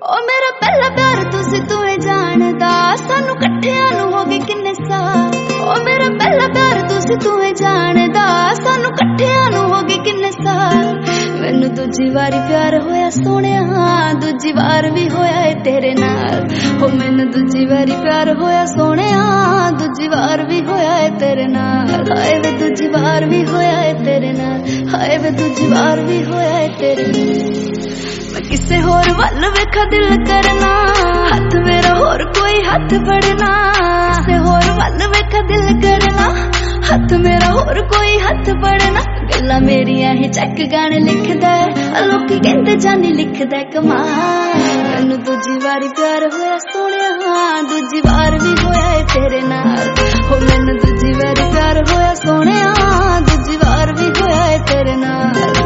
ओ मेरा पहला प्यार तुसी तूं जानदा, सानू कट्ठियां नू हो गए किन्ने साल। ओ मेरा पहला प्यार तुसी तूं जानदा, सानू कट्ठियां नू हो गए किन्ने साल। मैनू दूजी वारी प्यार होया सोहणिया, दूजी वार भी होया है तेरे नाल। हो मैनू दूजी वारी प्यार होया सोहणिया, दूजी वार भी होया है तेरे नाल। हाय वे दूजी वार भी होया है तेरे नाल, हाय वे दूजी वार भी होया है तेरे नाल। मैं किसे होर वल वेखा दिल करना, हाथ मेरा होर कोई हाथ फड़ना। किसे होर वल वेखा दिल करना, हाथ मेरा होर कोई हाथ फड़ना। गल्लां मेरियां ही चैक गाने लिखदा है, लोकी कहंदे जानी लिखदा कमाल। मैनू दूजी वारी प्यार होया सोहणिया, दूजी वार भी होया है तेरे नाल। हो मैनू दूजी वारी प्यार होया सोहणिया, दूजी वार भी होया है तेरे नाल।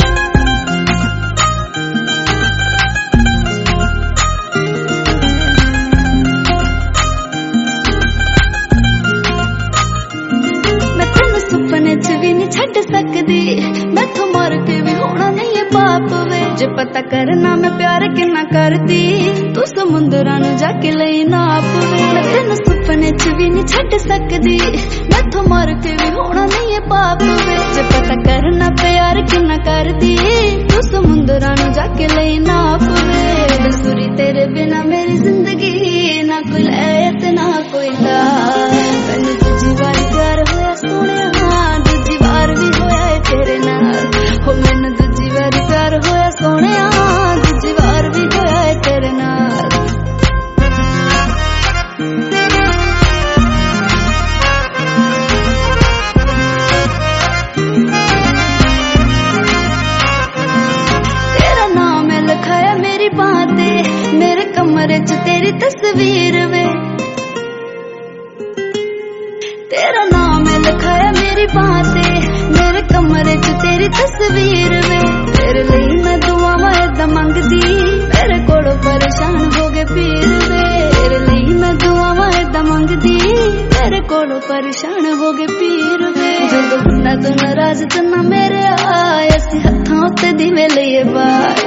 सुपने च भी नहीं छड़ सकदी, मैथों मर के भी होना नहीं है पाप वे। जे पता करना मैं प्यार किन्ना करदी, तू समुंदरां नू जाके लई नाप वे। मैं तेनू सुपने च भी नहीं छड़ सकदी, मैथों मर के भी होना नहीं है पाप वे। जे पता करना प्यार किन्ना करदी, तू समुंदरां नू जाके लई नाप वे। बेसुरी तेरे बिना मेरी जिंदगी, ना कोई लै ते ना कोई ला। मैनू दूजी वारी प्यार होया सोहणिया, दूजी वार भी होया है तेरे नाल। हो मैनू दूजी वारी प्यार होया सोहणिया, दूजी वार भी होया है तेरे नाल। तेरा नाम है लिखाया मेरी बांह ते, मेरे कमरे च तेरी तस्वीर वे। तेरा नाम है लिखाया मेरी बांह ते, मेरे कमरे च तेरी तस्वीर वे। तेरे लिए मैं दुआवां ऐदा मंगदी, मेरे कोलों परेशान हो गए पीर वे। तेरे लिए मैं दुआवां ऐदा मंगदी, मेरे कोलों परेशान हो गए पीर वे। जदों हुंदा तू नाराज ते ना मेरे आए, असीं हत्थां उत्ते दिवे लईए बार।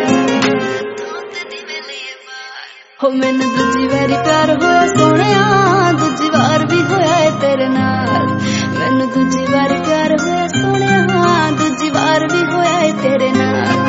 हो मैनू दूजी वारी प्यार होया सोहणिया, दूजी वार भी होया है तेरे नाल। मैनू दूजी वारी प्यार होया सोहणिया, दूजी वार भी होया है तेरे नाल।